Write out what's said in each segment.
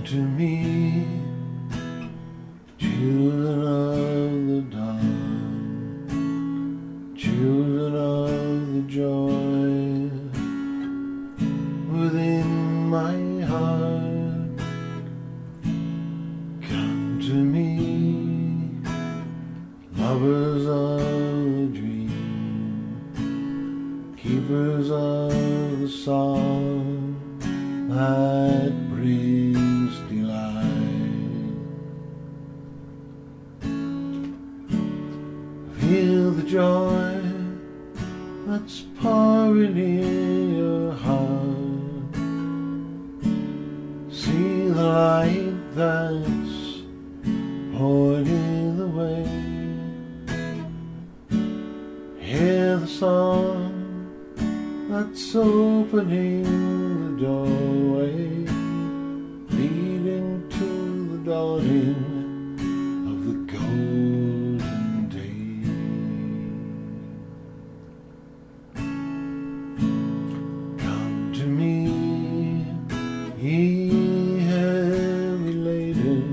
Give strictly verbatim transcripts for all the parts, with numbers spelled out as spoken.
to me, children of the dawn, children of the joy within my heart. Come to me, lovers of the dream, keepers of the song that brings delight. Feel the joy that's pouring in your heart. See the light that's pointing the way. Hear the song that's opening the doorway, leading to the dawning of the golden day. Come to me, ye heavy laden,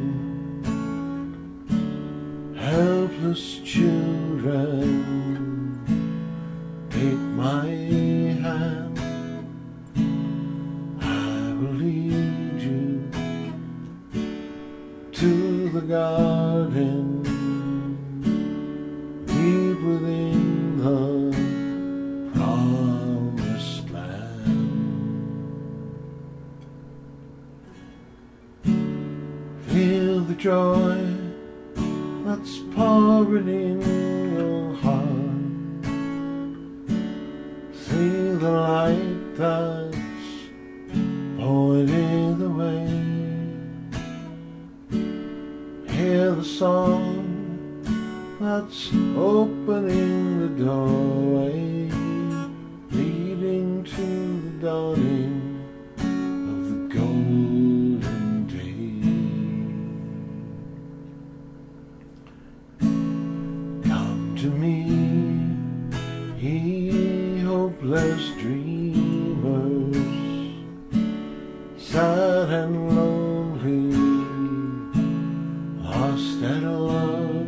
helpless children, take my hand, I will lead you to the garden, deep within the promised land. Feel the joy that's pouring in your heart. See the light that's pointing the way. Hear the song that's opening the doorway, leading to the dawning of the golden day. Come to me, ye hopeless dreamers, sad and lonely, lost at love.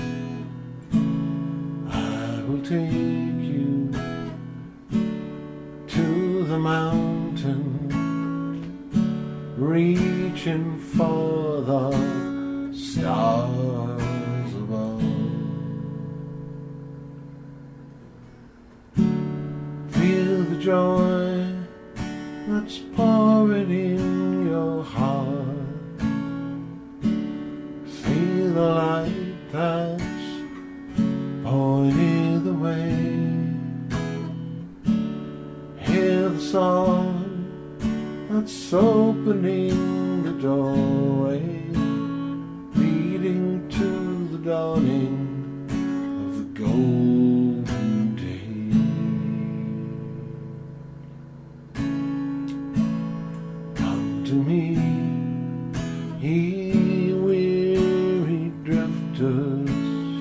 I will take you to the mountain, reaching for the stars above. Feel the joy that's pouring in your heart. See the light that's pointing the way. Hear the song that's opening the doorway, leading to the dawning of the golden day. Come to me, ye weary drifters,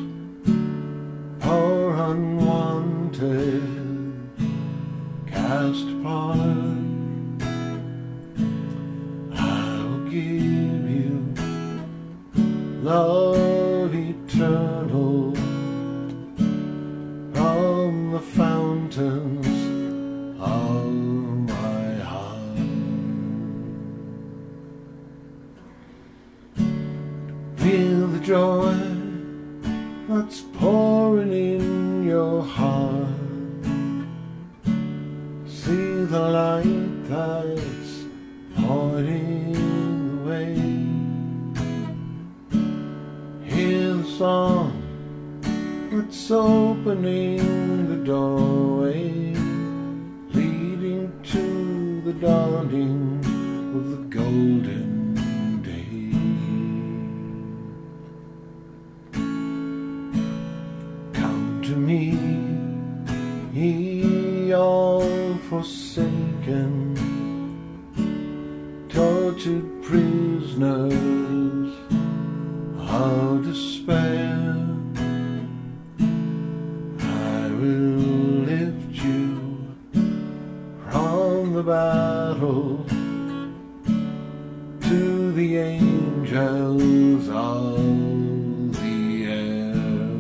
poor unwanted, cast apart. I will give you love eternal from the fountains of my heart. Feel the joy that's pouring in your heart. See the light that's pointing the way. Hear the song that's opening the doorway, leading to the dawning of the golden day. Come to me, ye all forsaken, tortured prisoners of despair. I will lift you from the battle to the angels of the air.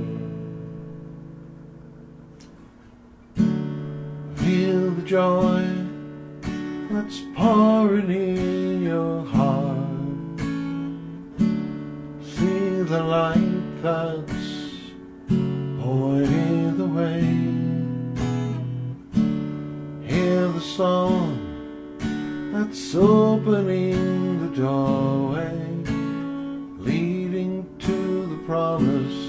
Feel the joy that's pouring in your heart. See the light that's pointing the way. Hear the song that's opening the doorway, leading to the promise